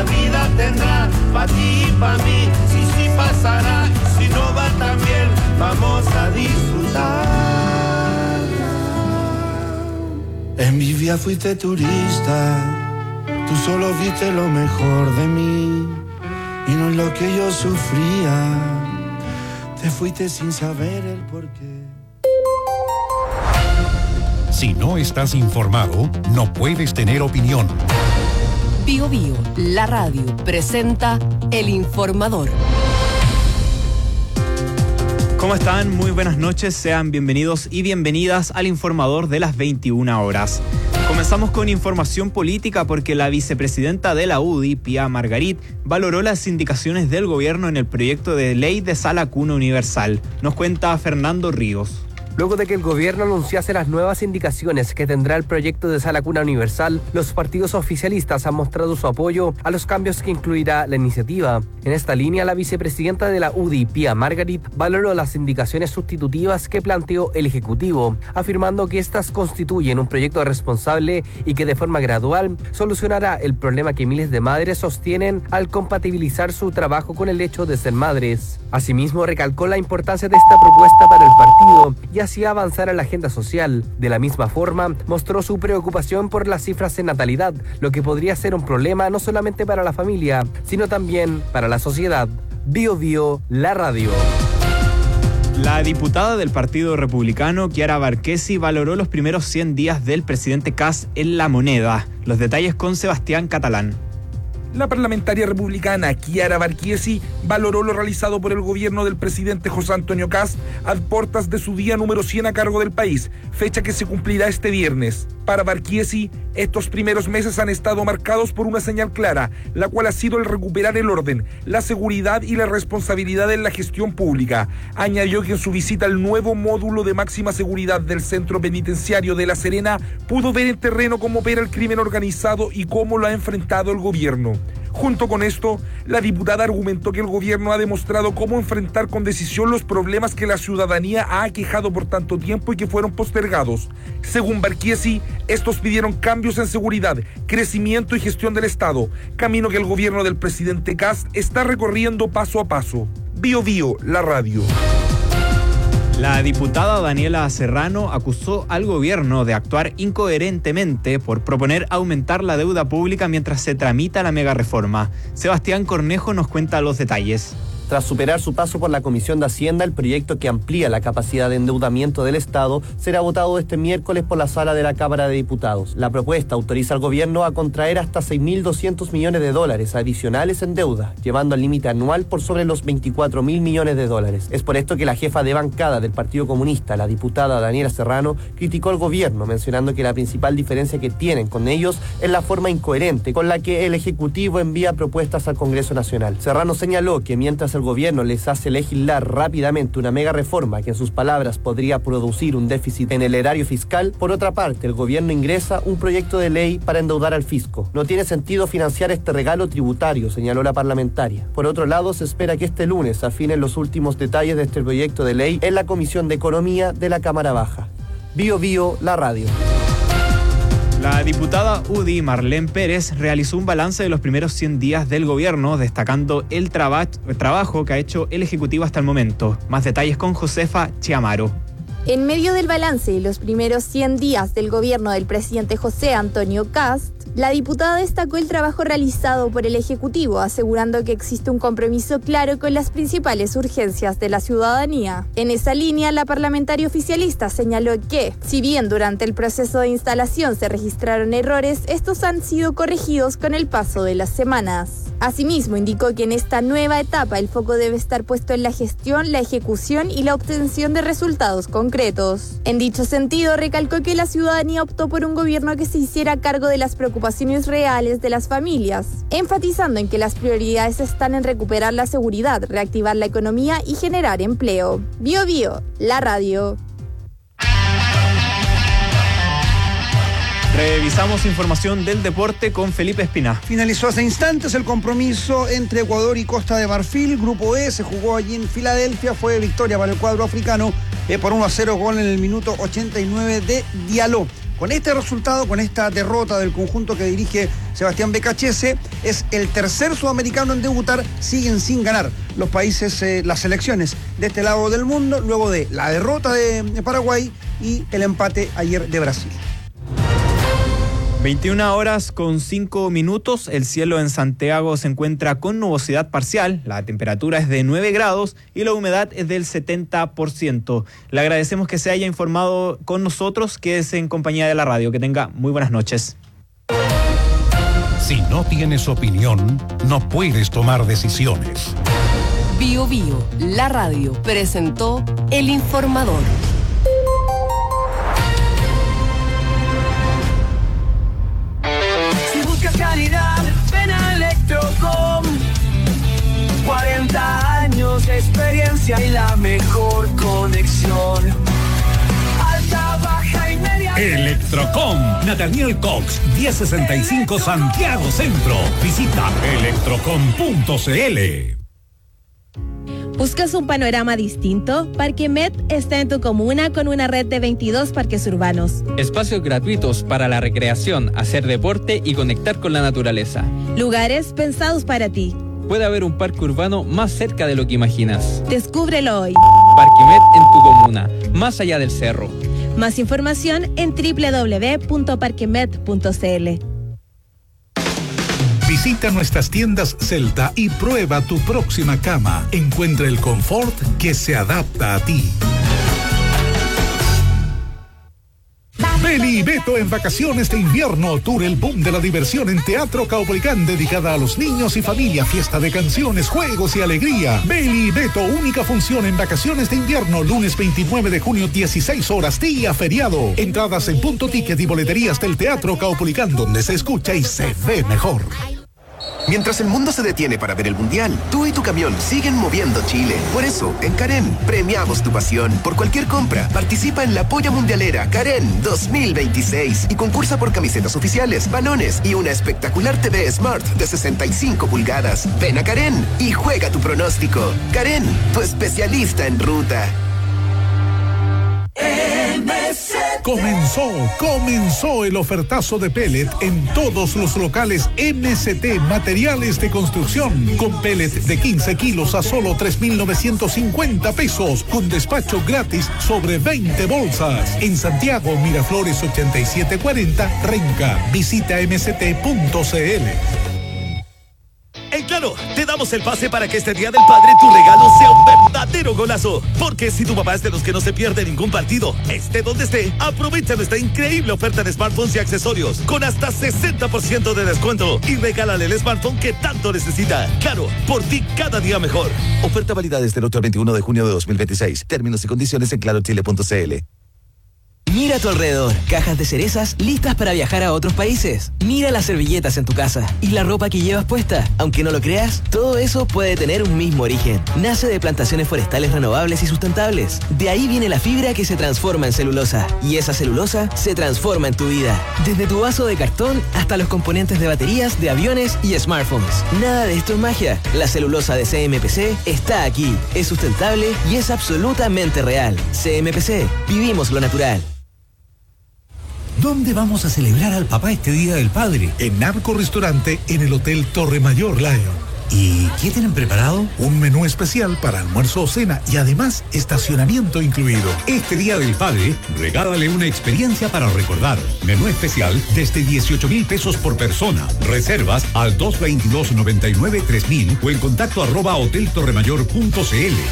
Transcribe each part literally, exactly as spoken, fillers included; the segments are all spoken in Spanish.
vida tendrá, pa' ti y pa' mí, sí, sí pasará, si no va tan bien, vamos a disfrutar. En mi vida fuiste turista, tú solo viste lo mejor de mí y no lo que yo sufría. Te fuiste sin saber el porqué. Si no estás informado, no puedes tener opinión. Bio Bio, la radio, presenta El Informador. ¿Cómo están? Muy buenas noches, sean bienvenidos y bienvenidas al Informador de las veintiuna horas. Comenzamos con información política porque la vicepresidenta de la U D I, Pía Margarit, valoró las indicaciones del gobierno en el proyecto de ley de sala cuna universal. Nos cuenta Fernando Ríos. Luego de que el gobierno anunciase las nuevas indicaciones que tendrá el proyecto de sala cuna universal, los partidos oficialistas han mostrado su apoyo a los cambios que incluirá la iniciativa. En esta línea, la vicepresidenta de la U D I, Pía Margarit, valoró las indicaciones sustitutivas que planteó el Ejecutivo, afirmando que estas constituyen un proyecto responsable y que de forma gradual solucionará el problema que miles de madres sostienen al compatibilizar su trabajo con el hecho de ser madres. Asimismo, recalcó la importancia de esta propuesta para el partido y así avanzar a la agenda social. De la misma forma, mostró su preocupación por las cifras en natalidad, lo que podría ser un problema no solamente para la familia, sino también para la sociedad. Bio Bio, la radio. La diputada del Partido Republicano, Chiara Varquesi, valoró los primeros cien días del presidente Kast en La Moneda. Los detalles con Sebastián Catalán. La parlamentaria republicana Chiara Varquesi valoró lo realizado por el gobierno del presidente José Antonio Kast a puertas de su día número cien a cargo del país, fecha que se cumplirá este viernes. Para Varquesi, estos primeros meses han estado marcados por una señal clara, la cual ha sido el recuperar el orden, la seguridad y la responsabilidad en la gestión pública. Añadió que en su visita al nuevo módulo de máxima seguridad del Centro Penitenciario de La Serena, pudo ver en terreno cómo opera el crimen organizado y cómo lo ha enfrentado el gobierno. Junto con esto, la diputada argumentó que el gobierno ha demostrado cómo enfrentar con decisión los problemas que la ciudadanía ha aquejado por tanto tiempo y que fueron postergados. Según Varquesi, estos pidieron cambios en seguridad, crecimiento y gestión del Estado, camino que el gobierno del presidente Kast está recorriendo paso a paso. Bio Bio, la radio. La diputada Daniela Serrano acusó al gobierno de actuar incoherentemente por proponer aumentar la deuda pública mientras se tramita la megareforma. Sebastián Cornejo nos cuenta los detalles. Tras superar su paso por la Comisión de Hacienda, el proyecto que amplía la capacidad de endeudamiento del Estado será votado este miércoles por la Sala de la Cámara de Diputados. La propuesta autoriza al gobierno a contraer hasta seis mil doscientos millones de dólares adicionales en deuda, llevando al límite anual por sobre los veinticuatro mil millones de dólares. Es por esto que la jefa de bancada del Partido Comunista, la diputada Daniela Serrano, criticó al gobierno, mencionando que la principal diferencia que tienen con ellos es la forma incoherente con la que el Ejecutivo envía propuestas al Congreso Nacional. Serrano señaló que mientras el gobierno les hace legislar rápidamente una mega reforma que en sus palabras podría producir un déficit en el erario fiscal, por otra parte el gobierno ingresa un proyecto de ley para endeudar al fisco. No tiene sentido financiar este regalo tributario, señaló la parlamentaria. Por otro lado, se espera que este lunes afinen los últimos detalles de este proyecto de ley en la Comisión de Economía de la Cámara Baja. Bio Bio, la radio. La diputada U D I, Marlene Pérez, realizó un balance de los primeros cien días del gobierno, destacando el traba- trabajo que ha hecho el Ejecutivo hasta el momento. Más detalles con Josefa Chiamaro. En medio del balance de los primeros cien días del gobierno del presidente José Antonio Kast, la diputada destacó el trabajo realizado por el Ejecutivo, asegurando que existe un compromiso claro con las principales urgencias de la ciudadanía. En esa línea, la parlamentaria oficialista señaló que, si bien durante el proceso de instalación se registraron errores, estos han sido corregidos con el paso de las semanas. Asimismo, indicó que en esta nueva etapa el foco debe estar puesto en la gestión, la ejecución y la obtención de resultados concretos. En dicho sentido, recalcó que la ciudadanía optó por un gobierno que se hiciera cargo de las preocupaciones reales de las familias, enfatizando en que las prioridades están en recuperar la seguridad, reactivar la economía y generar empleo. Bio Bio, la radio. Revisamos información del deporte con Felipe Espina. Finalizó hace instantes el compromiso entre Ecuador y Costa de Marfil. Grupo E se jugó allí en Filadelfia. Fue victoria para el cuadro africano eh, por uno a cero, gol en el minuto ochenta y nueve de Diallo. con este resultado, con esta derrota del conjunto que dirige Sebastián Becachese, es el tercer sudamericano en debutar, siguen sin ganar los países, eh, las selecciones de este lado del mundo, luego de la derrota de, de Paraguay y el empate ayer de Brasil. veintiuna horas con cinco minutos, el cielo en Santiago se encuentra con nubosidad parcial, la temperatura es de nueve grados y la humedad es del setenta por ciento. Le agradecemos que se haya informado con nosotros, quédese en compañía de la radio, que tenga muy buenas noches. Si no tienes opinión, no puedes tomar decisiones. Bio Bio, la radio, presentó El Informador. Calidad, ven a Electrocom. cuarenta años de experiencia y la mejor conexión. Alta, baja y media. Electrocom, Nathaniel Cox, diez sesenta y cinco Santiago Centro. Visita electrocom punto c l. ¿Buscas un panorama distinto? Parquemet está en tu comuna con una red de veintidós parques urbanos. Espacios gratuitos para la recreación, hacer deporte y conectar con la naturaleza. Lugares pensados para ti. Puede haber un parque urbano más cerca de lo que imaginas. Descúbrelo hoy. Parquemet en tu comuna, más allá del cerro. Más información en doble u doble u doble u punto parquemet punto c l. Visita nuestras tiendas Celta y prueba tu próxima cama. Encuentra el confort que se adapta a ti. Beli y Beto en vacaciones de invierno. Tour El Boom de la Diversión en Teatro Caupolicán, dedicada a los niños y familia. Fiesta de canciones, juegos y alegría. Beli y Beto, única función en vacaciones de invierno. Lunes veintinueve de junio, dieciséis horas, día feriado. Entradas en Punto Ticket y boleterías del Teatro Caupolicán, donde se escucha y se ve mejor. Mientras el mundo se detiene para ver el Mundial, tú y tu camión siguen moviendo Chile. Por eso, en Karen, premiamos tu pasión. Por cualquier compra, participa en la Polla Mundialera Karen dos mil veintiséis y concursa por camisetas oficiales, balones y una espectacular T V Smart de sesenta y cinco pulgadas. Ven a Karen y juega tu pronóstico. Karen, tu especialista en ruta. Comenzó, comenzó el ofertazo de pellet en todos los locales M S T Materiales de Construcción, con pellet de quince kilos a solo tres mil novecientos cincuenta pesos, con despacho gratis sobre veinte bolsas. En Santiago, Miraflores ochenta y siete cuarenta, Renca. Visita m s t punto c l. En Claro, te damos el pase para que este Día del Padre tu regalo sea un verdadero golazo. Porque si tu papá es de los que no se pierde ningún partido, esté donde esté, aprovecha nuestra increíble oferta de smartphones y accesorios con hasta sesenta por ciento de descuento y regálale el smartphone que tanto necesita. Claro, por ti cada día mejor. Oferta válida desde el ocho al veintiuno de junio de dos mil veintiséis. Términos y condiciones en claro chile punto c l. Mira a tu alrededor, cajas de cerezas listas para viajar a otros países. Mira las servilletas en tu casa y la ropa que llevas puesta. Aunque no lo creas, todo eso puede tener un mismo origen. Nace de plantaciones forestales renovables y sustentables. De ahí viene la fibra que se transforma en celulosa. Y esa celulosa se transforma en tu vida. Desde tu vaso de cartón hasta los componentes de baterías, de aviones y smartphones. Nada de esto es magia. La celulosa de C M P C está aquí. Es sustentable y es absolutamente real. C M P C. Vivimos lo natural. ¿Dónde vamos a celebrar al papá este Día del Padre? En Narco Restaurante, en el Hotel Torre Mayor Lion. ¿Y qué tienen preparado? Un menú especial para almuerzo o cena y además estacionamiento incluido. Este Día del Padre, regálale una experiencia para recordar. Menú especial desde dieciocho mil pesos por persona. Reservas al dos veintidós noventa y nueve tres mil o en contacto arroba hotel torremayor punto c l.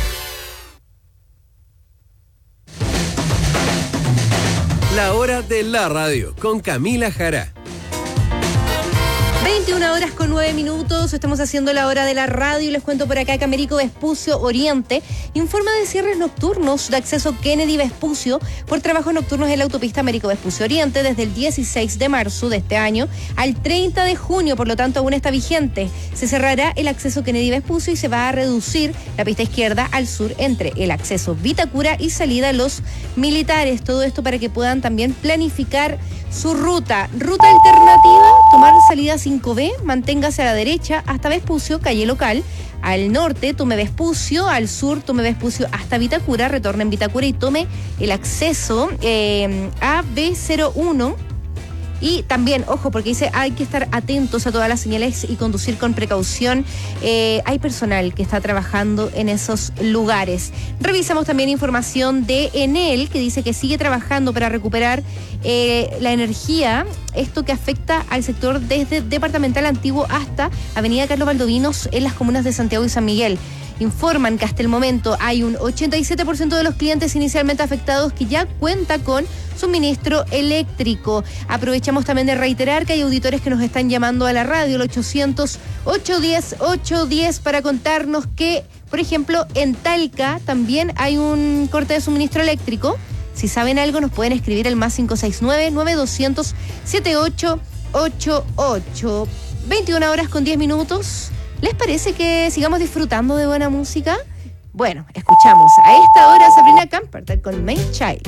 La hora de la radio con Camila Jara. veintiuna horas con nueve minutos, estamos haciendo la hora de la radio y les cuento por acá que Américo Vespucio Oriente informa de cierres nocturnos de acceso Kennedy Vespucio por trabajos nocturnos en la autopista Américo Vespucio Oriente desde el dieciséis de marzo de este año al treinta de junio, por lo tanto aún está vigente. Se cerrará el acceso Kennedy Vespucio y se va a reducir la pista izquierda al sur entre el acceso Vitacura y salida Los Militares. Todo esto para que puedan también planificar su ruta. Ruta alternativa, tomar salida cinco B, manténgase a la derecha hasta Vespucio, calle local. Al norte, tome Vespucio. Al sur, tome Vespucio hasta Vitacura. Retorne en Vitacura y tome el acceso eh, a B cero uno. Y también, ojo, porque dice hay que estar atentos a todas las señales y conducir con precaución. Eh, hay personal que está trabajando en esos lugares. Revisamos también información de Enel, que dice que sigue trabajando para recuperar eh, la energía, esto que afecta al sector desde Departamental Antiguo hasta Avenida Carlos Valdovinos en las comunas de Santiago y San Miguel. Informan que hasta el momento hay un ochenta y siete por ciento de los clientes inicialmente afectados que ya cuenta con suministro eléctrico. Aprovechamos también de reiterar que hay auditores que nos están llamando a la radio, el ochocientos, ochocientos diez, ochocientos diez, para contarnos que, por ejemplo, en Talca también hay un corte de suministro eléctrico. Si saben algo, nos pueden escribir al más cinco seis nueve, nueve dos cero cero, siete ocho ocho ocho. veintiuna horas con diez minutos. ¿Les parece que sigamos disfrutando de buena música? Bueno, escuchamos a esta hora Sabrina Carpenter con Main Child.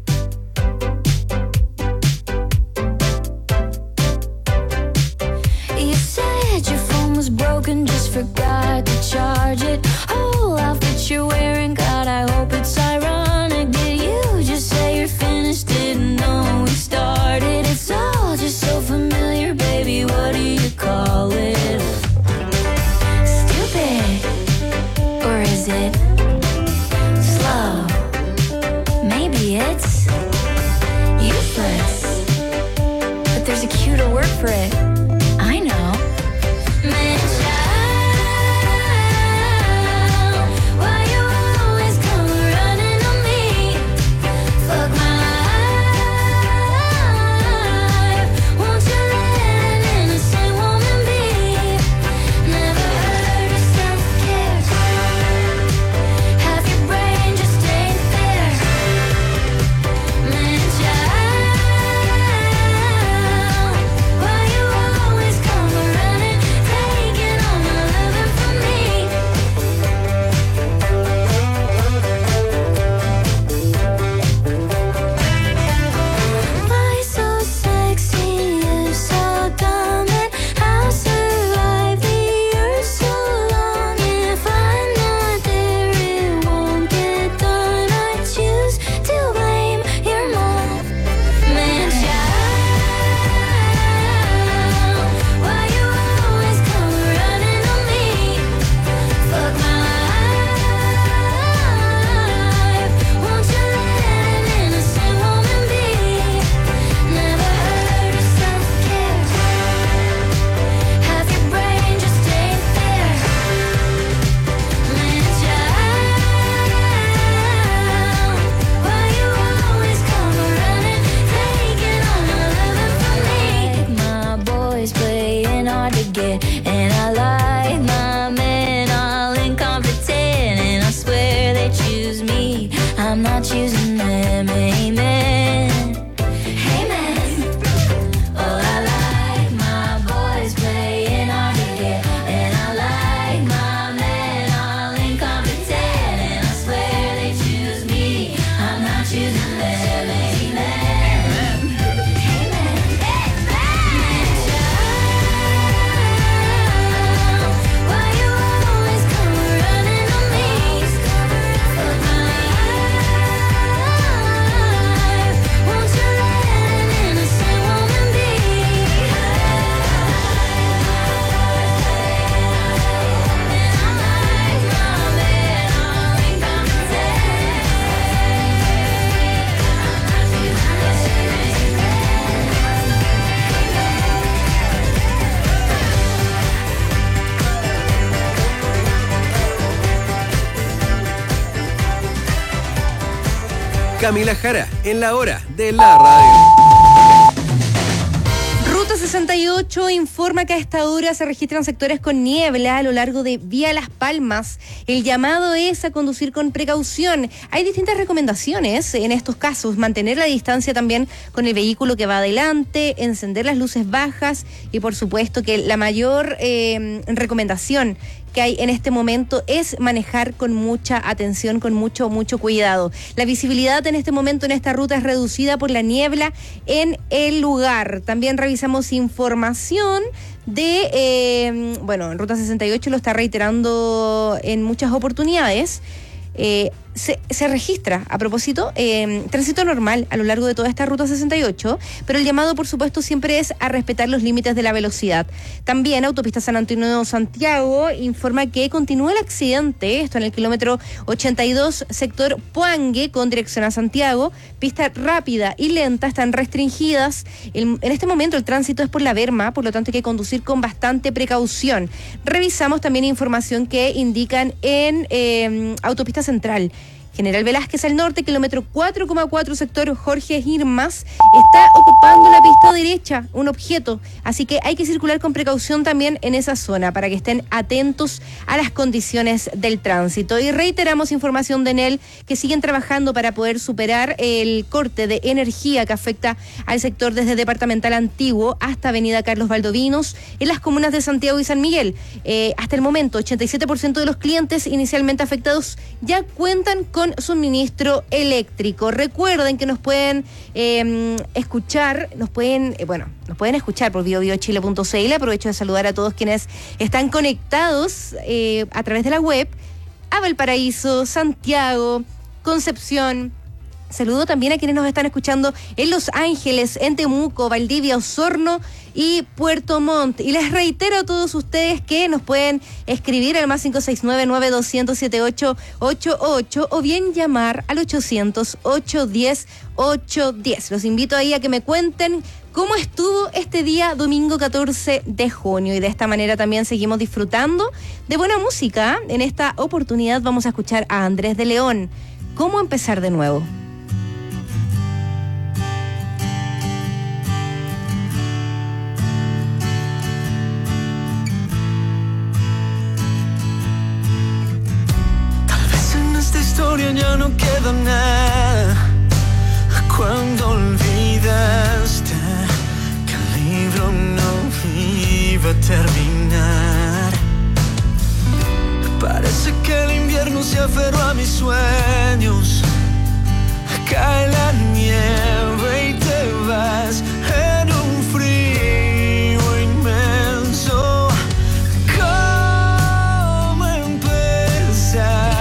You said your phone was broken, just forgot to charge it. Whole outfit you're wearing, God, I hope it's ironic. Did you just say you're finished? Didn't know we started. It's all just so familiar, baby. What do you call it? Or is it slow? Maybe it's useless, but there's a cuter word for it. I know. Man, child, why you always come running on me? Fuck my life. Won't you let an innocent woman be? Never heard of self-care. Half your brain just ain't there. Man, child, why you always come running, taking all my loving from me? Why so sexy, you so dumb, and I'll survive the year so long. If I'm not there, it won't get done. I choose to blame your mom. Man, child, why you always come running on me? Fuck my life. Won't you let an innocent woman be? Never heard of self-care. Half your brain just ain't there. Man, child, why you always come running, taking all my loving from me? My boys playing hard to get, and I like my men all incompetent, and I swear they choose me, I'm not choosing them. Amen. Amen. Oh, I like my boys playing hard to get, and I like my men all incompetent, and I swear they choose me, I'm not choosing them. Amen. Why you always come running on me? Fuck my life. Won't you let an innocent woman be? And I like my men all incompetent. Camila Jara, en la hora de la radio. Ruta sesenta y ocho informa que a esta hora se registran sectores con niebla a lo largo de Vía Las Palmas. El llamado es a conducir con precaución. Hay distintas recomendaciones en estos casos. Mantener la distancia también con el vehículo que va adelante, encender las luces bajas y por supuesto que la mayor eh, recomendación que hay en este momento es manejar con mucha atención, con mucho, mucho cuidado. La visibilidad en este momento en esta ruta es reducida por la niebla en el lugar. También revisamos información de, eh, bueno, en Ruta sesenta y ocho lo está reiterando en muchas oportunidades. Eh, se, se registra, a propósito, eh, tránsito normal a lo largo de toda esta Ruta sesenta y ocho, pero el llamado, por supuesto, siempre es a respetar los límites de la velocidad. También Autopista San Antonio-Santiago informa que continúa el accidente, esto en el kilómetro ochenta y dos, sector Puangue, con dirección a Santiago. Pista rápida y lenta están restringidas. El, en este momento el tránsito es por la berma, por lo tanto hay que conducir con bastante precaución. Revisamos también información que indican en eh, Autopista Central. General Velázquez al norte, kilómetro cuatro coma cuatro, sector Jorge Irmas, está ocupando la pista derecha un objeto, así que hay que circular con precaución también en esa zona para que estén atentos a las condiciones del tránsito. Y reiteramos información de Enel que siguen trabajando para poder superar el corte de energía que afecta al sector desde Departamental Antiguo hasta Avenida Carlos Valdovinos en las comunas de Santiago y San Miguel. Eh, hasta el momento, ochenta y siete por ciento de los clientes inicialmente afectados ya cuentan con suministro eléctrico. Recuerden que nos pueden eh, escuchar, nos pueden, eh, bueno, nos pueden escuchar por bio bio chile punto c l. Aprovecho de saludar a todos quienes están conectados eh, a través de la web, a Valparaíso, Santiago, Concepción. Saludo también a quienes nos están escuchando en Los Ángeles, en Temuco, Valdivia, Osorno y Puerto Montt. Y les reitero a todos ustedes que nos pueden escribir al más cinco seis nueve, nueve dos cero cero, siete ocho ocho ocho o bien llamar al ochocientos, ochocientos diez, ochocientos diez. Los invito ahí a que me cuenten cómo estuvo este día domingo catorce de junio. Y de esta manera también seguimos disfrutando de buena música. En esta oportunidad vamos a escuchar a Andrés de León. ¿Cómo empezar de nuevo? Historia ya no queda nada cuando olvidaste que el libro no iba a terminar. Parece que el invierno se aferró a mis sueños. Cae la nieve y te vas en un frío inmenso. ¿Cómo empezar?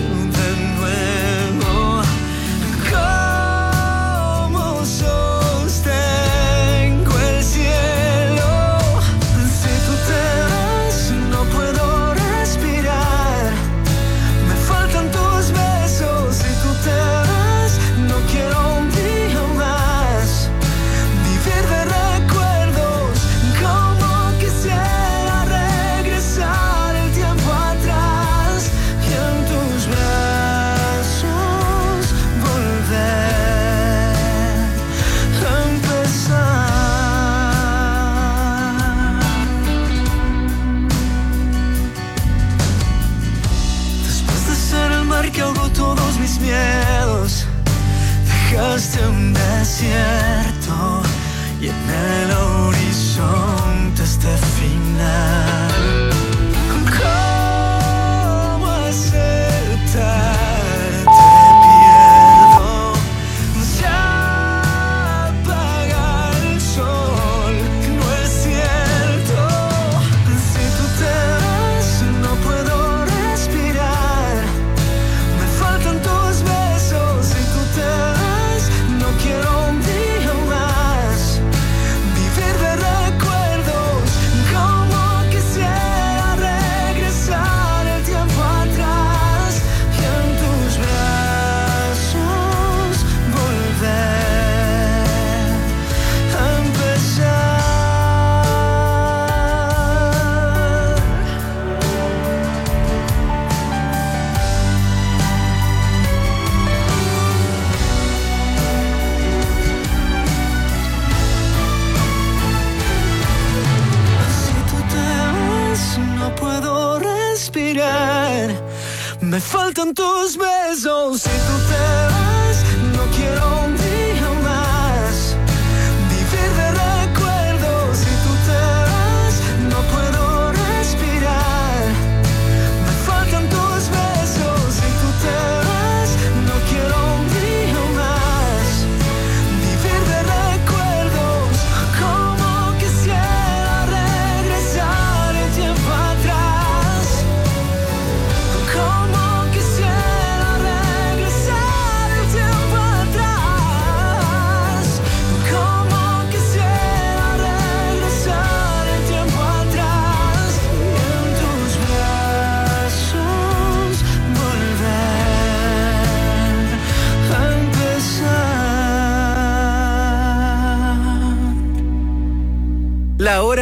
Miedos, dejaste un desierto y en el horizonte este final. ¿Cómo aceptar? Te pierdo, ya apaga el sol, no es cierto. Si tú te vas, no puedo respirar. Me faltan tus besos, si tú te vas, no quiero un día más vivir de recuerdos. Como quisiera regresar el tiempo atrás y en tus brazos volver a empezar. No puedo respirar, me faltan tus besos. Si tú te vas, no quiero un día más vivir de recuerdos. Si tú te vas, no puedo respirar,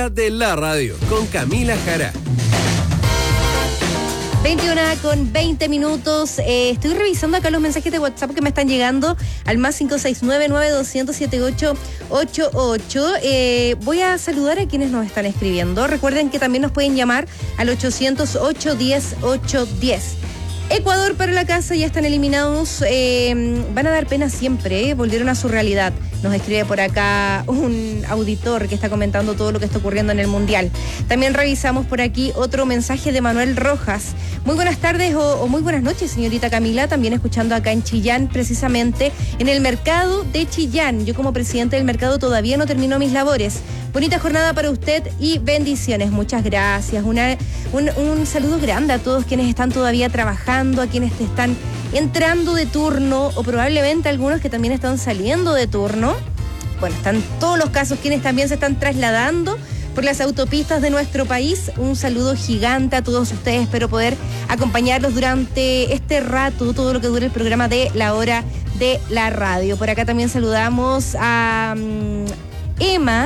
hora de la radio con Camila Jara. veintiuna con veinte minutos. Eh, estoy revisando acá los mensajes de WhatsApp que me están llegando al más cinco seis nueve, nueve dos cero cero, siete ocho ocho ocho. Eh, voy a saludar a quienes nos están escribiendo. Recuerden que también nos pueden llamar al ochocientos ocho diez ocho diez. Ecuador para la casa, ya están eliminados. Eh, van a dar pena siempre, ¿eh? Volvieron a su realidad. Nos escribe por acá un auditor que está comentando todo lo que está ocurriendo en el Mundial. También revisamos por aquí otro mensaje de Manuel Rojas. Muy buenas tardes o, o muy buenas noches, señorita Camila. También escuchando acá en Chillán, precisamente en el mercado de Chillán. Yo como presidente del mercado todavía no termino mis labores. Bonita jornada para usted y bendiciones. Muchas gracias. Una, un, un saludo grande a todos quienes están todavía trabajando, a quienes están entrando de turno o probablemente algunos que también están saliendo de turno. Bueno, están todos los casos quienes también se están trasladando por las autopistas de nuestro país. Un saludo gigante a todos ustedes. Espero poder acompañarlos durante este rato, todo lo que dure el programa de La Hora de la Radio. Por acá también saludamos a um, Emma,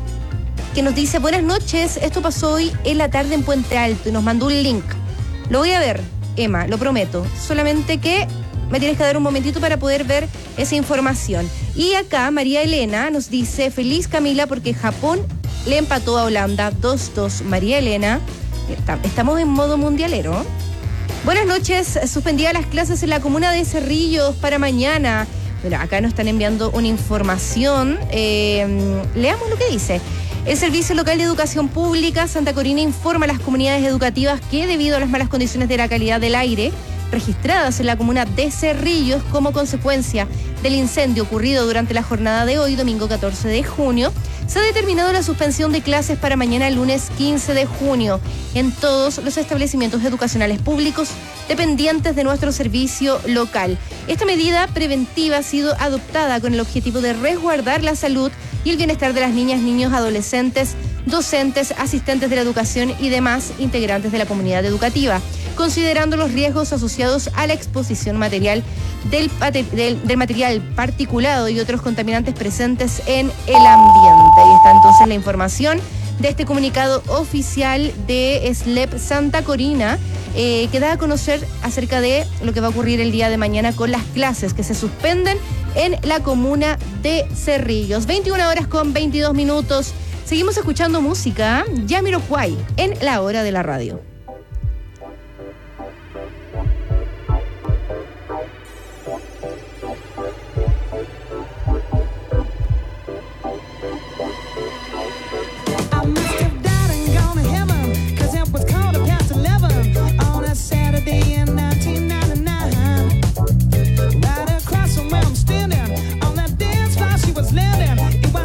que nos dice: buenas noches, esto pasó hoy en la tarde en Puente Alto y nos mandó un link. Lo voy a ver, Emma, lo prometo. Solamente que me tienes que dar un momentito para poder ver esa información. Y acá María Elena nos dice: feliz Camila porque Japón le empató a Holanda dos dos. María Elena, estamos en modo mundialero. Buenas noches, suspendía las clases en la comuna de Cerrillos para mañana. Mira, acá nos están enviando una información. Eh, leamos lo que dice. El Servicio Local de Educación Pública Santa Corina informa a las comunidades educativas que debido a las malas condiciones de la calidad del aire registradas en la comuna de Cerrillos como consecuencia del incendio ocurrido durante la jornada de hoy, domingo catorce de junio, se ha determinado la suspensión de clases para mañana lunes quince de junio en todos los establecimientos educacionales públicos dependientes de nuestro servicio local. Esta medida preventiva ha sido adoptada con el objetivo de resguardar la salud y el bienestar de las niñas, niños, adolescentes, docentes, asistentes de la educación y demás integrantes de la comunidad educativa, considerando los riesgos asociados a la exposición material del, del, del material particulado y otros contaminantes presentes en el ambiente. Ahí está entonces la información de este comunicado oficial de S L E P Santa Corina, eh, que da a conocer acerca de lo que va a ocurrir el día de mañana con las clases que se suspenden en la comuna de Cerrillos. veintiuna horas con veintidós minutos. Seguimos escuchando música. Jamiroquai en La Hora de la Radio.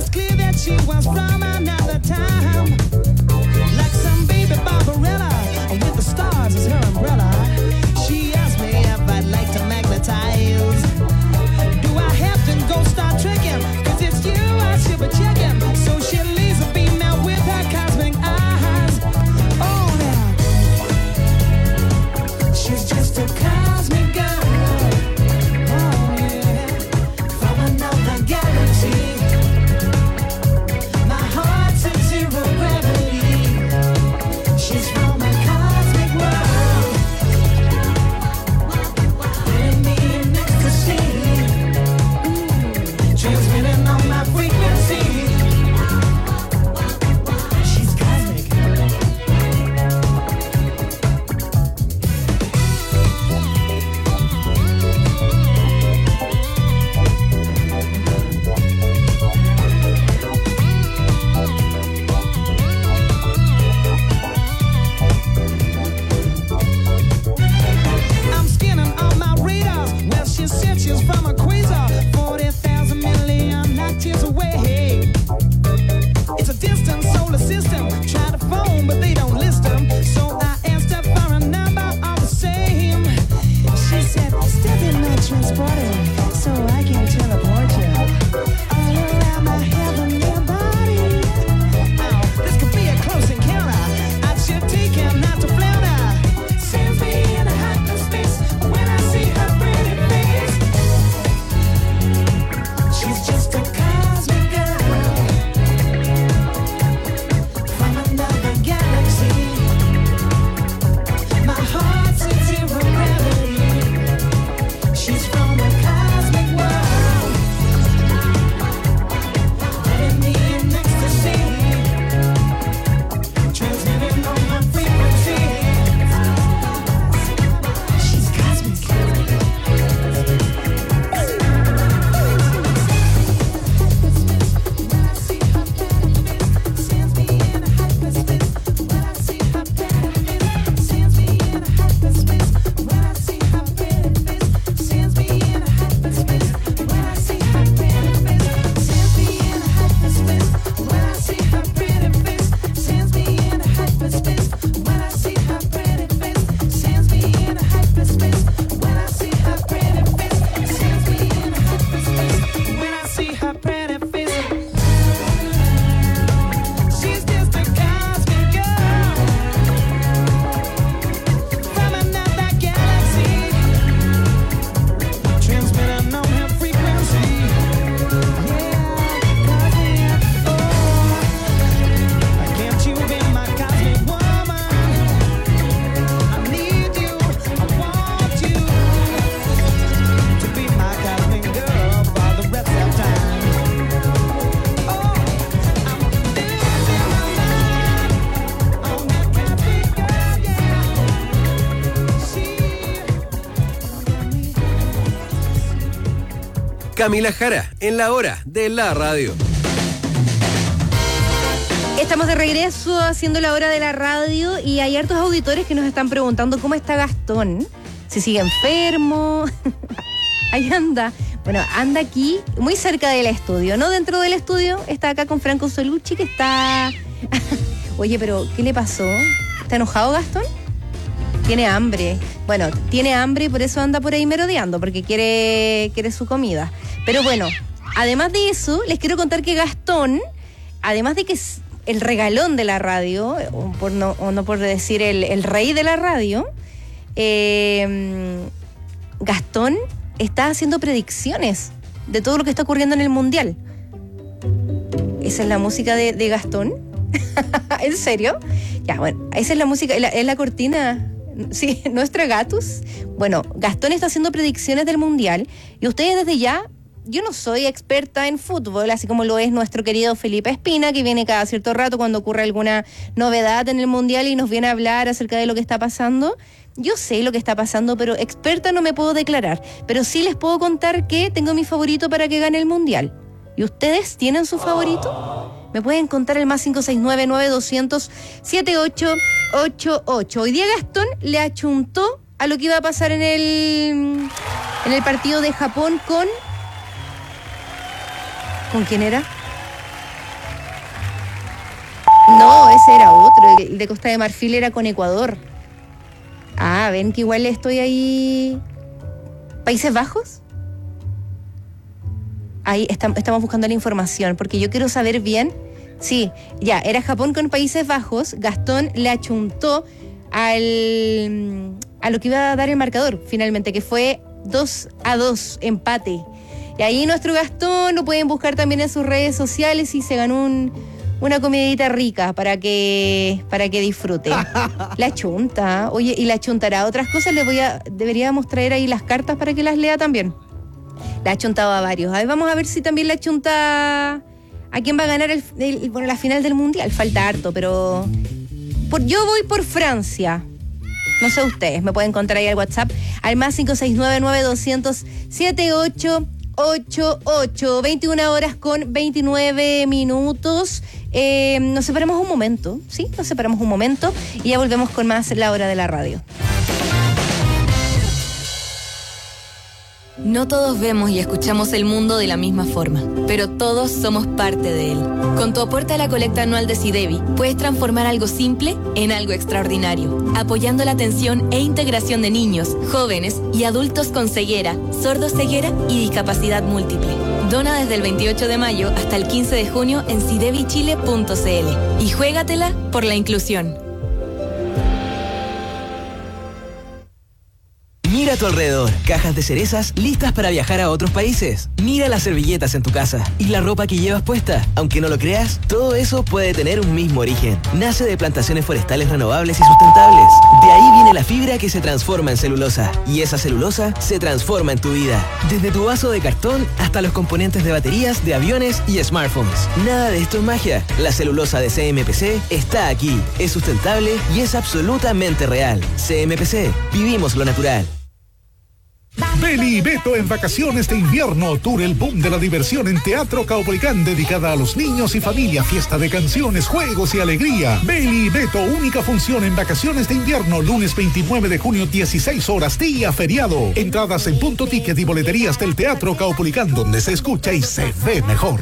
She was from another time, like some baby Barbarella. Camila Jara, en la hora de la radio. Estamos de regreso haciendo la hora de la radio y hay hartos auditores que nos están preguntando cómo está Gastón, si sigue enfermo. Ahí anda. Bueno, anda aquí, muy cerca del estudio, no dentro del estudio, está acá con Franco Solucci, que está... Oye, pero ¿qué le pasó? ¿Está enojado Gastón? Tiene hambre. Bueno, tiene hambre y por eso anda por ahí merodeando, porque quiere, quiere su comida. Pero bueno, además de eso, les quiero contar que Gastón, además de que es el regalón de la radio, o, por no, o no por decir el, el rey de la radio, eh, Gastón está haciendo predicciones de todo lo que está ocurriendo en el Mundial. ¿Esa es la música de, de Gastón? ¿En serio? Ya, bueno, esa es la música, es la, es la cortina, sí, nuestra Gatus. Bueno, Gastón está haciendo predicciones del Mundial y ustedes desde ya, yo no soy experta en fútbol, así como lo es nuestro querido Felipe Espina, que viene cada cierto rato cuando ocurre alguna novedad en el Mundial y nos viene a hablar acerca de lo que está pasando. Yo sé lo que está pasando, pero experta no me puedo declarar. Pero sí les puedo contar que tengo mi favorito para que gane el Mundial. ¿Y ustedes tienen su favorito? Me pueden contar el más cinco seis nueve, nueve dos cero cero, siete ocho ocho ocho. Hoy día Gastón le achuntó a lo que iba a pasar en el, en el partido de Japón con... ¿Con quién era? No, ese era otro. El de Costa de Marfil era con Ecuador. Ah, ven que igual estoy ahí... ¿Países Bajos? Ahí estamos, estamos buscando la información, porque yo quiero saber bien. Sí, ya, era Japón con Países Bajos. Gastón le achuntó al, a lo que iba a dar el marcador, finalmente, que fue dos a dos, empate. Y ahí nuestro Gastón lo pueden buscar también en sus redes sociales y se ganó un, una comidita rica para que, para que disfrute. La chunta, oye, y la chuntará otras cosas. Les voy a, deberíamos traer ahí las cartas para que las lea también. La ha chuntado a varios. Ahí vamos a ver si también la chunta a quién va a ganar el, el, bueno, la final del Mundial. Falta harto, pero por, yo voy por Francia. No sé ustedes, me pueden encontrar ahí al WhatsApp al más cinco seis nueve, nueve dos cero cero, siete ocho ocho ocho. veintiuna horas con veintinueve minutos. Eh, nos separamos un momento, ¿sí? Nos separamos un momento y ya volvemos con más La Hora de la Radio. No todos vemos y escuchamos el mundo de la misma forma, pero todos somos parte de él. Con tu aporte a la colecta anual de SIDEBI, puedes transformar algo simple en algo extraordinario, apoyando la atención e integración de niños, jóvenes y adultos con ceguera, sordoceguera y discapacidad múltiple. Dona desde el veintiocho de mayo hasta el quince de junio en sidebichile punto cl y juégatela por la inclusión. Mira a tu alrededor, cajas de cerezas listas para viajar a otros países. Mira las servilletas en tu casa y la ropa que llevas puesta. Aunque no lo creas, todo eso puede tener un mismo origen. Nace de plantaciones forestales renovables y sustentables. De ahí viene la fibra que se transforma en celulosa. Y esa celulosa se transforma en tu vida. Desde tu vaso de cartón hasta los componentes de baterías de aviones y smartphones. Nada de esto es magia. La celulosa de C M P C está aquí. Es sustentable y es absolutamente real. C M P C. Vivimos lo natural. Beli y Beto en vacaciones de invierno. Tour el boom de la diversión en Teatro Caupolicán, dedicada a los niños y familia. Fiesta de canciones, juegos y alegría. Beli y Beto, única función en vacaciones de invierno. Lunes veintinueve de junio, dieciséis horas, día feriado. Entradas en Punto Ticket y boleterías del Teatro Caupolicán, donde se escucha y se ve mejor.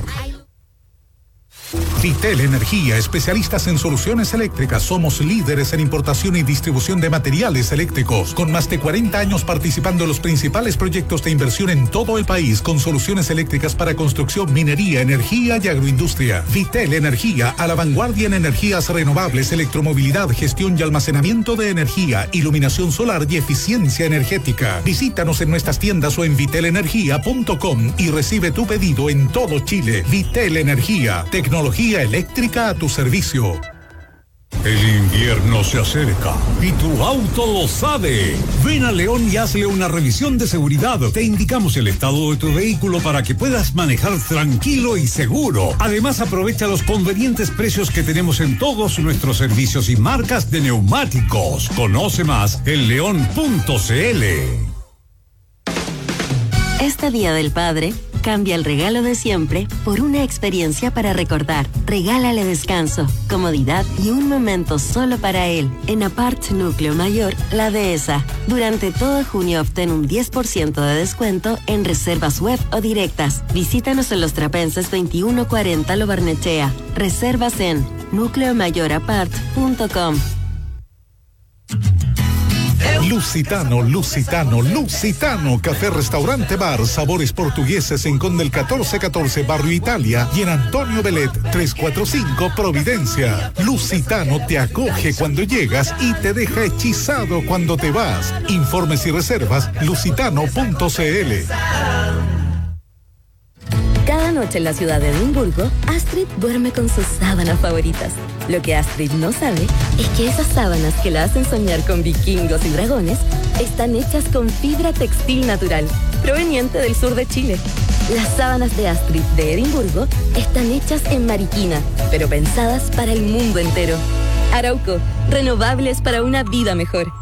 Vitel Energía, especialistas en soluciones eléctricas. Somos líderes en importación y distribución de materiales eléctricos, con más de cuarenta años participando en los principales proyectos de inversión en todo el país, con soluciones eléctricas para construcción, minería, energía y agroindustria. Vitel Energía, a la vanguardia en energías renovables, electromovilidad, gestión y almacenamiento de energía, iluminación solar y eficiencia energética. Visítanos en nuestras tiendas o en vitel energía punto com y recibe tu pedido en todo Chile. Vitel Energía, tecnología eléctrica a tu servicio. El invierno se acerca y tu auto lo sabe. Ven a León y hazle una revisión de seguridad. Te indicamos el estado de tu vehículo para que puedas manejar tranquilo y seguro. Además, aprovecha los convenientes precios que tenemos en todos nuestros servicios y marcas de neumáticos. Conoce más en león punto cl. Este Día del Padre, Cambia el regalo de siempre por una experiencia para recordar. Regálale descanso, comodidad y un momento solo para él. En Apart Núcleo Mayor, La Dehesa. Durante todo junio obtén un diez por ciento de descuento en reservas web o directas. Visítanos en Los Trapenses veintiuno cuarenta Lo Barnechea. Reservas en núcleo mayor apart punto com. Lusitano, Lusitano, Lusitano, café, restaurante, bar, sabores portugueses en Condel catorce catorce, Barrio Italia, y en Antonio Belet trescientos cuarenta y cinco, Providencia. Lusitano te acoge cuando llegas y te deja hechizado cuando te vas. Informes y reservas, lusitano punto c l. Cada noche en la ciudad de Edimburgo, Astrid duerme con sus sábanas favoritas. Lo que Astrid no sabe es que esas sábanas que la hacen soñar con vikingos y dragones están hechas con fibra textil natural, proveniente del sur de Chile. Las sábanas de Astrid de Edimburgo están hechas en Mariquina, pero pensadas para el mundo entero. Arauco, renovables para una vida mejor.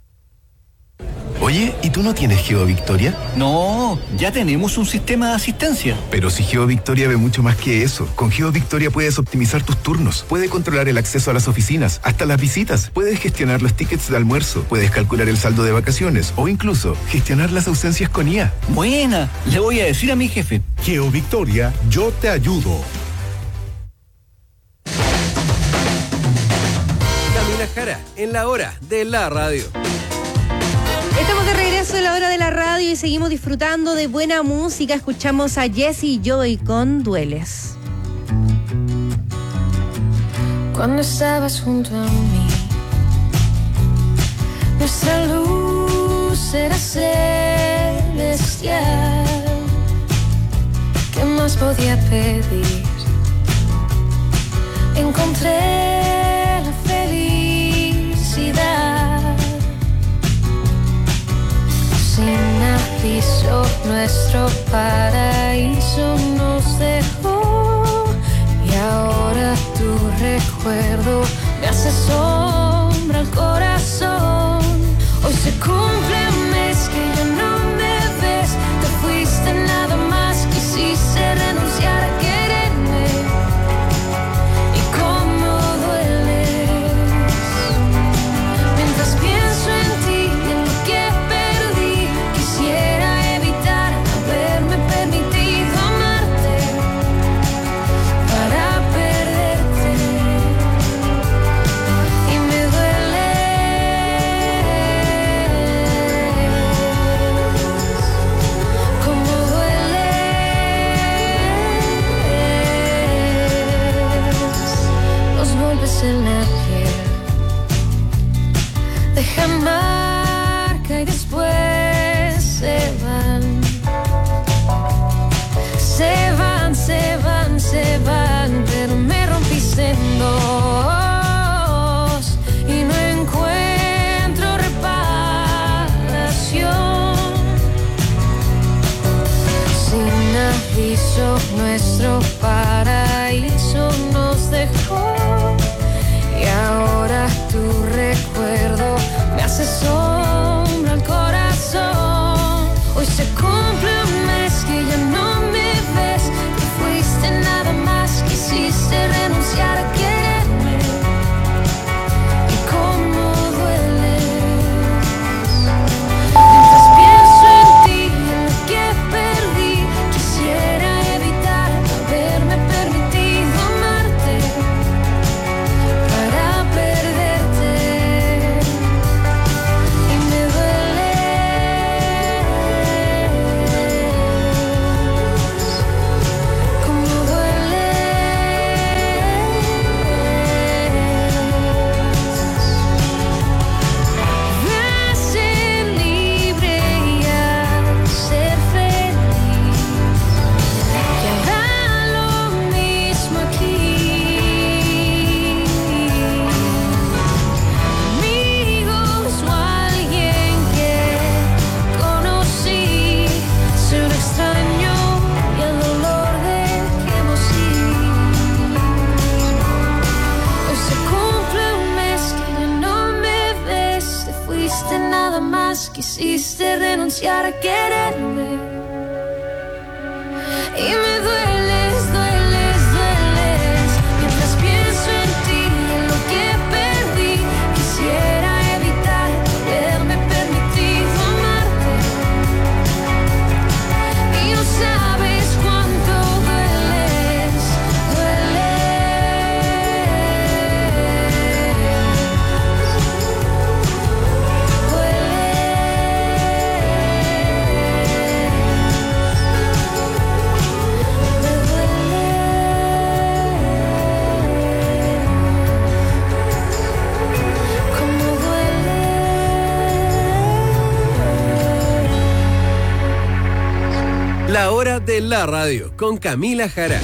Oye, ¿y tú no tienes GeoVictoria? No, ya tenemos un sistema de asistencia. Pero si GeoVictoria ve mucho más que eso. Con GeoVictoria puedes optimizar tus turnos, puedes controlar el acceso a las oficinas, hasta las visitas, puedes gestionar los tickets de almuerzo, puedes calcular el saldo de vacaciones o incluso gestionar las ausencias con I A. Buena, le voy a decir a mi jefe. GeoVictoria, yo te ayudo. Camila Jara, en la hora de la radio. Estamos de regreso a la hora de la radio y seguimos disfrutando de buena música. Escuchamos a Jessie Joy con Dueles. Cuando estabas junto a mí, nuestra luz era celestial. ¿Qué más podía pedir? Encontré la felicidad. Sin aviso, nuestro paraíso nos dejó. Y ahora tu recuerdo me hace sombra al corazón. Hoy se cumple un mes que ya no me ves. Te fuiste, nada más quisiste renunciar a quererme. Y cómo dueles mientras pienso en ti y en lo que quisiera evitar haberme permitido amarte para perderte. Y me dueles como dueles los golpes en la piel. Dejan marca y después se van, se van, se van, se van, pero me rompiste en dos y no encuentro reparación. Sin aviso, nuestro paraíso nos dejó y ahora tu recuerdo me hace sombra al corazón. Hoy se cumple un mes que ya no me ves. Te fuiste, nada más quisiste renunciar a quererme. Y cómo dueles mientras pienso en ti y en lo que perdí. Quisiera evitar haberme permitido amarte para perderte. Y me como dueles. Me hace libre y a ser feliz. Que haga lo mismo aquí. Amigos o alguien que conocí, se lo extraño y el dolor de que hemos ido. Hoy se cumple un mes que ya no me ves. Te fuiste, nada más quisiste renunciar a quererme. La hora de la radio con Camila Jara.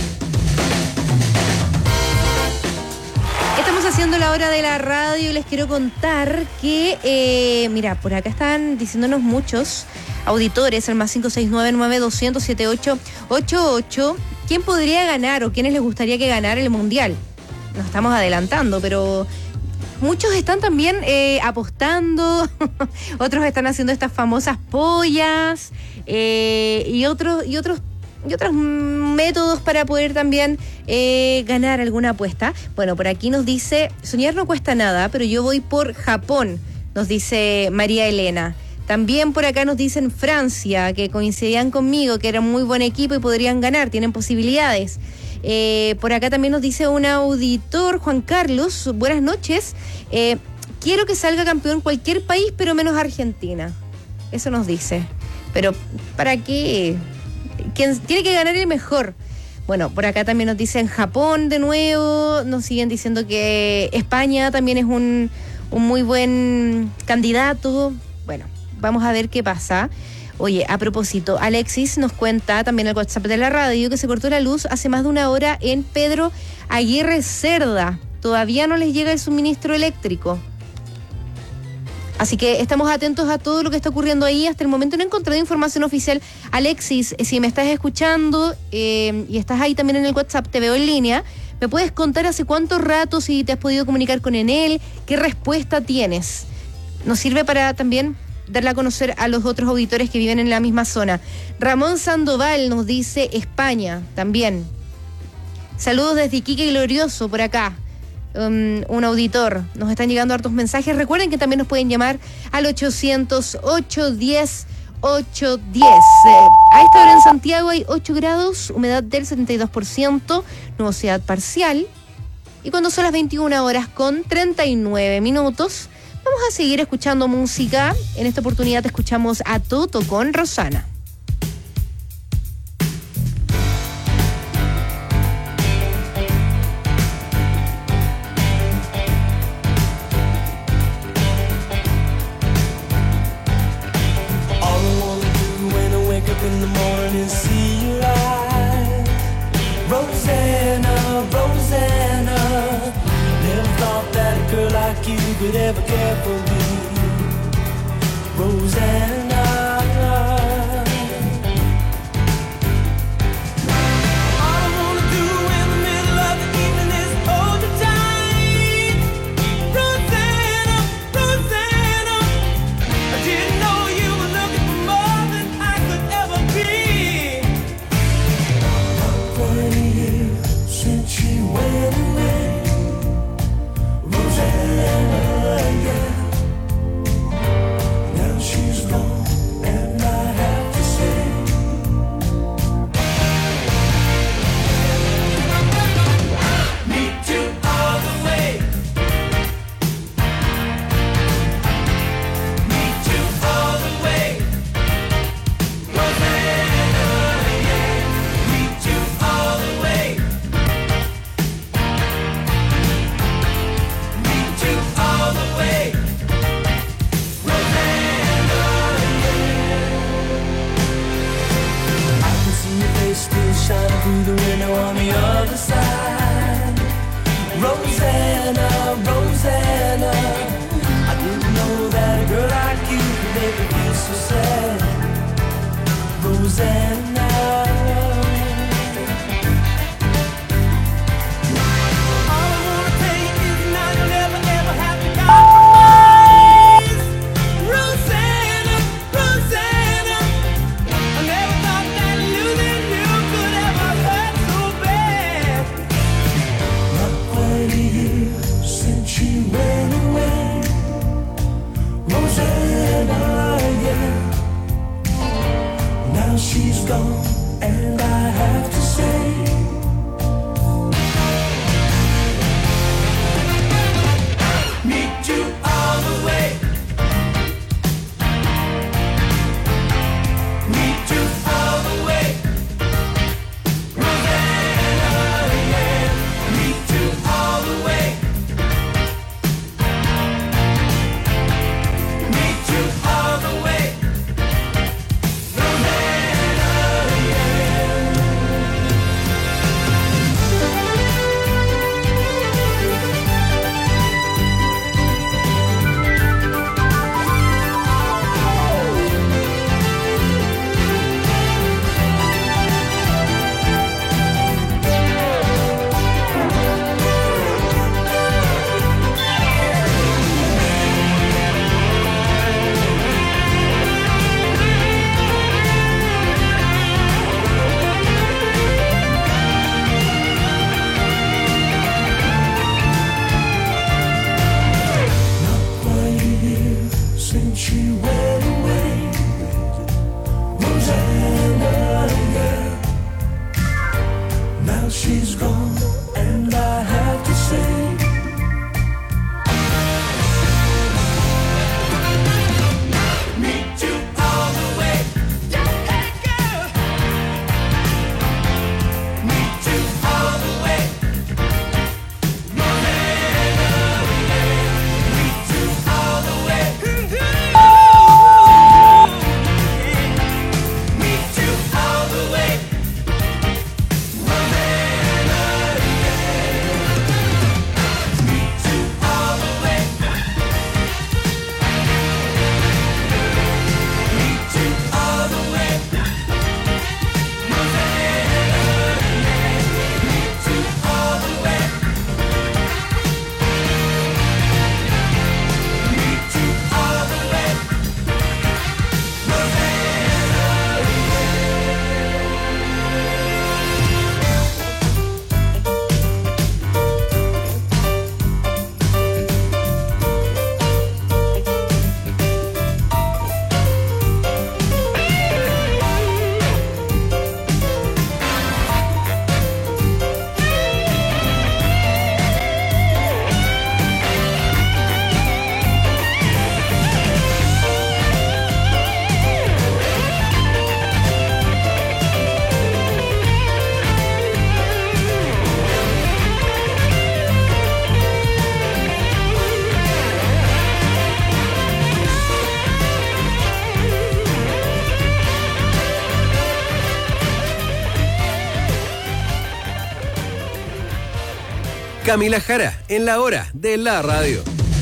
Estamos haciendo la hora de la radio y les quiero contar que, eh, mira, por acá están diciéndonos muchos auditores, el más cinco seis nueve nueve dos cero cero siete ocho ocho ocho, ¿quién podría ganar o quiénes les gustaría que ganara el Mundial? Nos estamos adelantando, pero muchos están también eh, apostando, otros están haciendo estas famosas pollas eh, y otros y otros y otros métodos para poder también eh, ganar alguna apuesta. Bueno, por aquí nos dice, soñar no cuesta nada, pero yo voy por Japón, nos dice María Elena. También por acá nos dicen Francia, que coincidían conmigo, que era un muy buen equipo y podrían ganar, tienen posibilidades. Eh, por acá también nos dice un auditor, Juan Carlos, buenas noches. Eh, quiero que salga campeón cualquier país, pero menos Argentina. Eso nos dice. Pero, ¿para qué? ¿Quién tiene que ganar el mejor? Bueno, por acá también nos dicen Japón de nuevo, nos siguen diciendo que España también es un, un muy buen candidato. Bueno, vamos a ver qué pasa. Oye, a propósito, Alexis nos cuenta también el WhatsApp de la radio que se cortó la luz hace más de una hora en Pedro Aguirre Cerda. Todavía no les llega el suministro eléctrico. Así que estamos atentos a todo lo que está ocurriendo ahí. Hasta el momento no he encontrado información oficial. Alexis, si me estás escuchando eh, y estás ahí también en el WhatsApp, te veo en línea, ¿me puedes contar hace cuánto rato, si te has podido comunicar con Enel? ¿Qué respuesta tienes? Nos sirve para también darle a conocer a los otros auditores que viven en la misma zona. Ramón Sandoval nos dice España también. Saludos desde Iquique Glorioso por acá. Um, un auditor. Nos están llegando hartos mensajes. Recuerden que también nos pueden llamar al ochocientos ocho diez ocho diez. Eh, a esta hora en Santiago hay ocho grados, humedad del setenta y dos por ciento, nubosidad parcial. Y cuando son las veintiuna horas con treinta y nueve minutos, vamos a seguir escuchando música. En esta oportunidad escuchamos a Toto con Rosana. In the morning, see you light. Rosanna, Rosanna, never thought that a girl like you could ever care for me. Rosanna, all I wanna do in the middle of the evening is hold you tight. Rosanna, Rosanna, I didn't know you were looking for more than I could ever be. Twenty years since you went away, Rosanna, yeah. Now she's gone. Camila Jara, en la hora de la radio.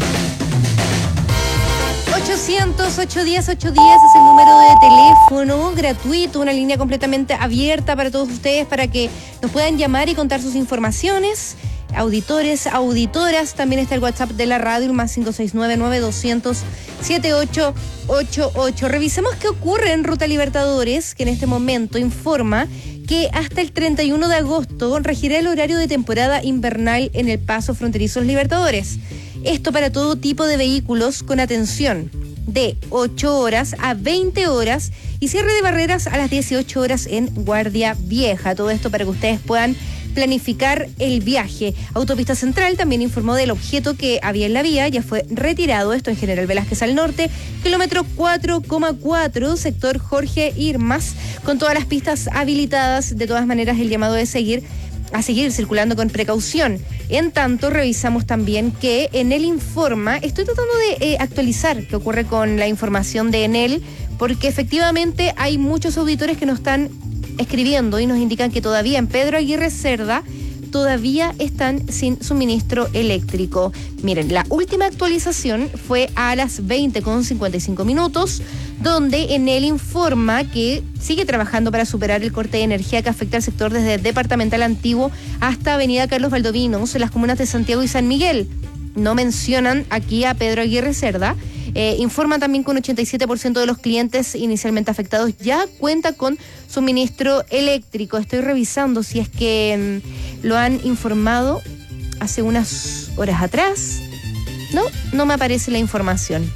ochocientos, ochocientos diez, ochocientos diez es el número de teléfono gratuito, una línea completamente abierta para todos ustedes para que nos puedan llamar y contar sus informaciones. Auditores, auditoras, también está el WhatsApp de la radio, el más cinco seis nueve, nueve dos cero cero, siete ocho ocho ocho. Revisemos qué ocurre en Ruta Libertadores, que en este momento informa que hasta el treinta y uno de agosto regirá el horario de temporada invernal en el paso fronterizo Los Libertadores. Esto para todo tipo de vehículos con atención de ocho horas a veinte horas y cierre de barreras a las dieciocho horas en Guardia Vieja. Todo esto para que ustedes puedan planificar el viaje. Autopista Central también informó del objeto que había en la vía, ya fue retirado, esto en General Velázquez al norte, kilómetro cuatro coma cuatro, sector Jorge Irmas, con todas las pistas habilitadas. De todas maneras, el llamado es seguir a seguir circulando con precaución. En tanto, revisamos también que Enel informa, estoy tratando de eh, actualizar qué ocurre con la información de Enel, porque efectivamente hay muchos auditores que nos están escribiendo y nos indican que todavía en Pedro Aguirre Cerda todavía están sin suministro eléctrico. Miren, la última actualización fue a las veinte con cincuenta y cinco minutos, donde Enel informa que sigue trabajando para superar el corte de energía que afecta al sector desde Departamental Antiguo hasta Avenida Carlos Valdovinos, en las comunas de Santiago y San Miguel. No mencionan aquí a Pedro Aguirre Cerda. Eh, informan también que un ochenta y siete por ciento de los clientes inicialmente afectados ya cuenta con suministro eléctrico. Estoy revisando si es que mm, lo han informado hace unas horas atrás. No, no me aparece la información.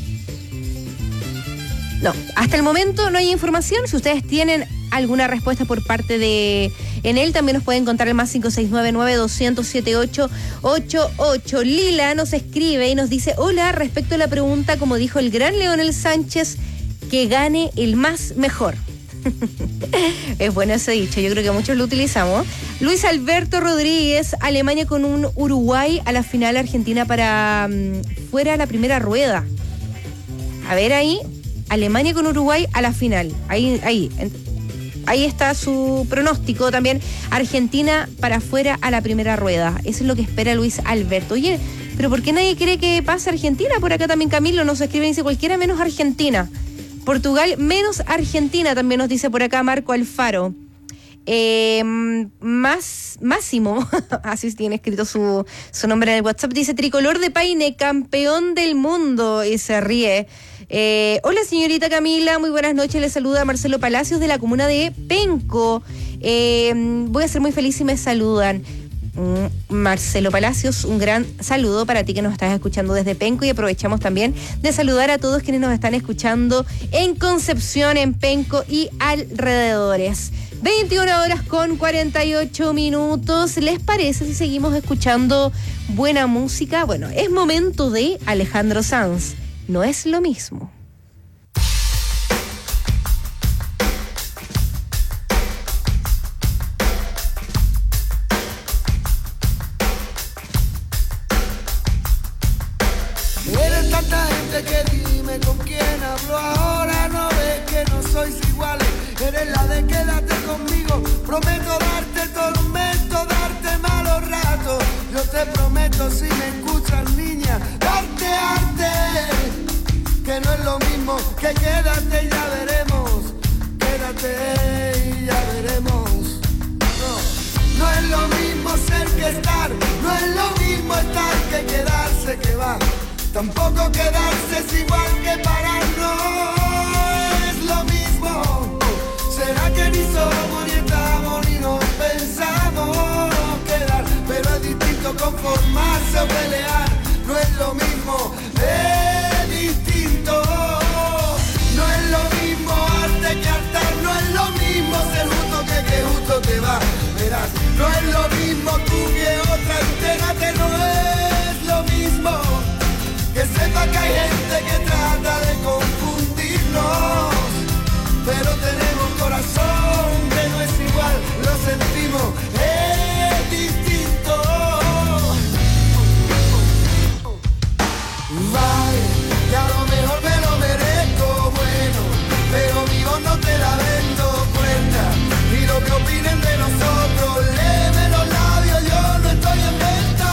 No, hasta el momento no hay información. Si ustedes tienen alguna respuesta por parte de Enel, también nos pueden contar el más cinco seis nueve, nueve dos cero cero, siete ocho ocho ocho. Lila nos escribe y nos dice: hola, respecto a la pregunta, como dijo el gran Leonel Sánchez, que gane el más mejor. Es bueno ese dicho, yo creo que muchos lo utilizamos. Luis Alberto Rodríguez: Alemania con un Uruguay a la final, Argentina para um, fuera a la primera rueda. A ver ahí, Alemania con Uruguay a la final. Ahí, ahí. Ahí está su pronóstico también. Argentina para afuera a la primera rueda. Eso es lo que espera Luis Alberto. Oye, pero ¿por qué nadie cree que pase Argentina? Por acá también Camilo nos escribe y dice: cualquiera menos Argentina. Portugal menos Argentina, también nos dice por acá Marco Alfaro. Eh, más Máximo, así tiene escrito su, su nombre en el WhatsApp, dice: Tricolor de Paine, campeón del mundo, y se ríe. Eh, hola señorita Camila, muy buenas noches, le saluda Marcelo Palacios de la comuna de Penco. Eh, voy a ser muy feliz si me saludan. Mm, Marcelo Palacios, un gran saludo para ti que nos estás escuchando desde Penco, y aprovechamos también de saludar a todos quienes nos están escuchando en Concepción, en Penco y alrededores. veintiuna horas con cuarenta y ocho minutos. ¿Les parece si seguimos escuchando buena música? Bueno, es momento de Alejandro Sanz. No es lo mismo. Eres tanta gente que dime con quién hablo ahora. No ves que no sois iguales. Eres la de quédate conmigo. Prometo darte tormento, darte malos ratos. Yo te prometo, si me escuchas, niña, darte arte. Que no es lo mismo que quédate y ya veremos. Quédate y ya veremos. No, no es lo mismo ser que estar. No es lo mismo estar que quedarse, que va. Tampoco quedarse es igual que parar. No es lo mismo. ¿Será que ni somos ni estamos ni nos pensamos quedar? Pero es distinto conformarse o pelear. No es lo mismo, es distinto. No es lo mismo arte que hartar. No es lo mismo ser justo que que justo te va. Verás, no es lo mismo tú que otra. Entérate, no es lo mismo. Que sepa que hay gente que trata de confundirnos. Pero tenemos corazón que no es igual, lo sentimos, es distinto. Vale, que a lo mejor me lo merezco, bueno, pero mi voz no te la vendo, cuenta. Y lo que opinen de nosotros, léeme los labios, yo no estoy en venta.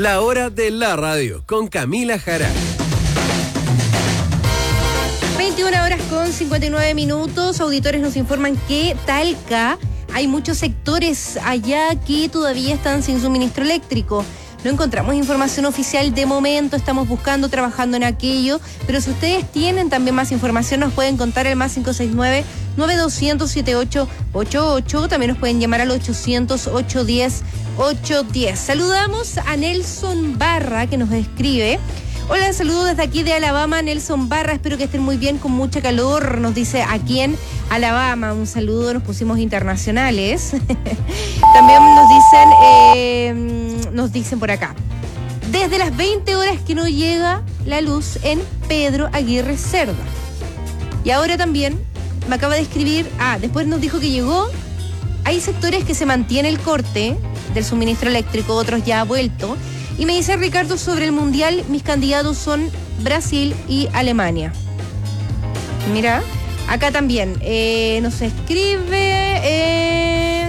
La hora de la radio con Camila Jara. veintiuna horas con cincuenta y nueve minutos. Auditores nos informan que Talca, hay muchos sectores allá que todavía están sin suministro eléctrico. No encontramos información oficial de momento, estamos buscando, trabajando en aquello, pero si ustedes tienen también más información nos pueden contar al más cinco seis nueve, nueve dos cero cero, siete ocho ocho ocho, también nos pueden llamar al ochocientos, ochocientos diez, ochocientos diez. Saludamos a Nelson Barra que nos escribe. Hola, saludos desde aquí de Alabama, Nelson Barra, espero que estén muy bien, con mucha calor, nos dice aquí en Alabama, un saludo, nos pusimos internacionales. También nos dicen, eh, nos dicen por acá, desde las veinte horas que no llega la luz en Pedro Aguirre Cerda. Y ahora también me acaba de escribir, ah, después nos dijo que llegó, hay sectores que se mantiene el corte del suministro eléctrico, otros ya ha vuelto. Y me dice Ricardo sobre el Mundial, mis candidatos son Brasil y Alemania. Mira, acá también eh, nos escribe eh,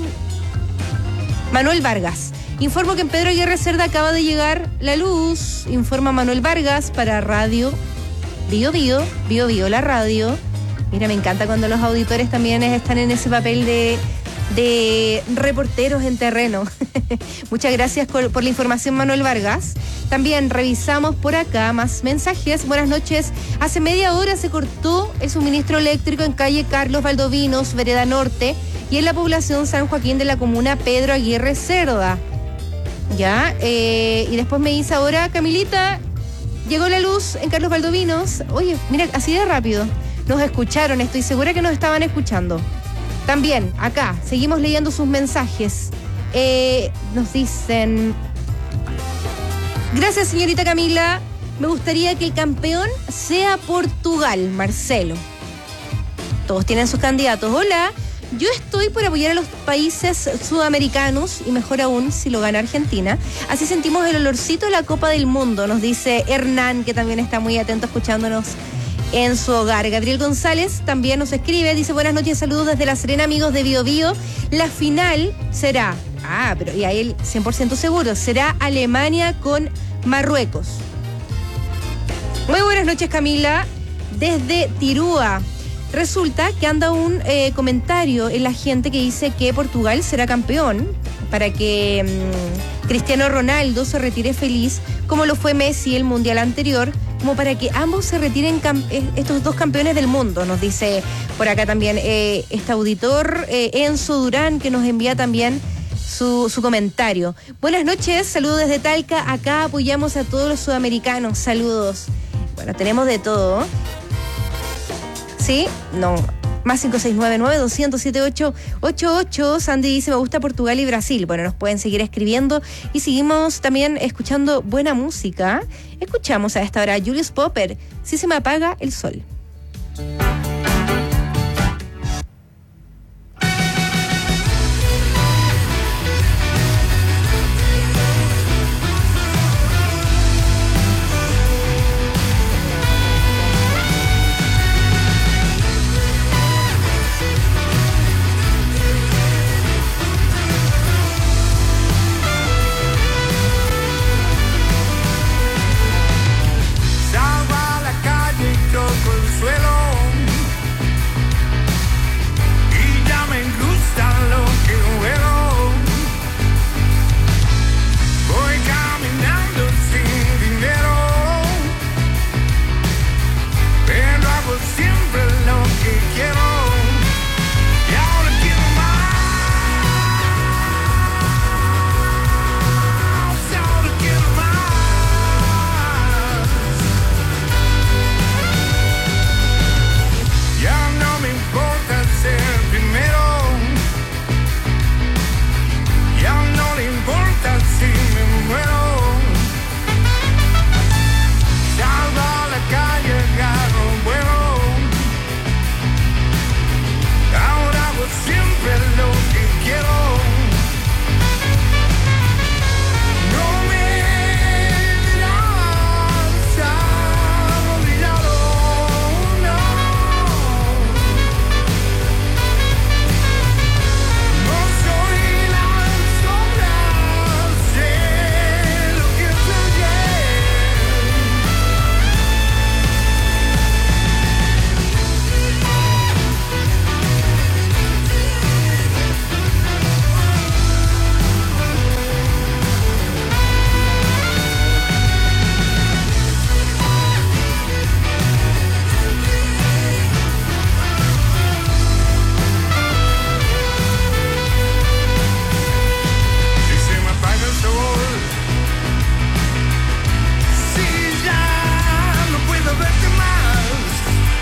Manuel Vargas. Informo que en Pedro Aguirre Cerda acaba de llegar la luz. Informa Manuel Vargas para Radio Bio Bio, Bio Bio la radio. Mira, me encanta cuando los auditores también están en ese papel de... de reporteros en terreno. Muchas gracias por, por la información, Manuel Vargas. También revisamos por acá más mensajes. Buenas noches. Hace media hora se cortó el suministro eléctrico en calle Carlos Valdovinos, Vereda Norte, y en la población San Joaquín de la comuna Pedro Aguirre Cerda. Ya, eh, y después me dice ahora, Camilita, llegó la luz en Carlos Valdovinos. Oye, mira, así de rápido. Nos escucharon, estoy segura que nos estaban escuchando. También, acá, seguimos leyendo sus mensajes. Eh, nos dicen... Gracias, señorita Camila. Me gustaría que el campeón sea Portugal, Marcelo. Todos tienen sus candidatos. Hola, yo estoy por apoyar a los países sudamericanos y mejor aún si lo gana Argentina. Así sentimos el olorcito de la Copa del Mundo, nos dice Hernán, que también está muy atento escuchándonos en su hogar. Gabriel González también nos escribe, dice buenas noches, saludos desde La Serena, amigos de Bio Bio. La final será, ah, pero y a él cien por ciento seguro, será Alemania con Marruecos. Muy buenas noches, Camila, desde Tirúa. Resulta que anda un eh, comentario en la gente que dice que Portugal será campeón para que mmm, Cristiano Ronaldo se retire feliz, como lo fue Messi el mundial anterior, como para que ambos se retiren estos dos campeones del mundo, nos dice por acá también eh, este auditor eh, Enzo Durán, que nos envía también su, su comentario. Buenas noches, saludos desde Talca, acá apoyamos a todos los sudamericanos, saludos. Bueno, tenemos de todo. ¿Sí? No. Más cinco seis nueve, nueve dos cero cero, siete ocho ocho ocho. Sandy dice, me gusta Portugal y Brasil. Bueno, nos pueden seguir escribiendo y seguimos también escuchando buena música. Escuchamos a esta hora a Julius Popper, Si se me apaga el sol.